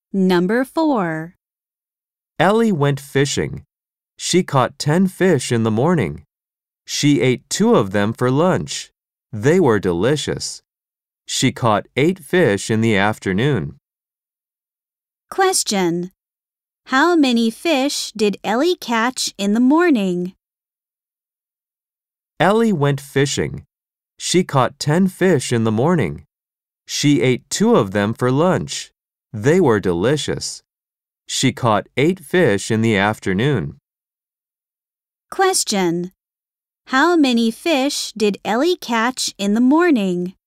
Number 4. Ellie went fishing. She caught 10 fish in the morning. She ate 2 of them for lunch. They were delicious. She caught 8 fish in the afternoon. Question. How many fish did Ellie catch in the morning? Ellie went fishing. She caught 10 fish in the morning. She ate 2 of them for lunch. They were delicious. She caught 8 fish in the afternoon. Question. How many fish did Ellie catch in the morning?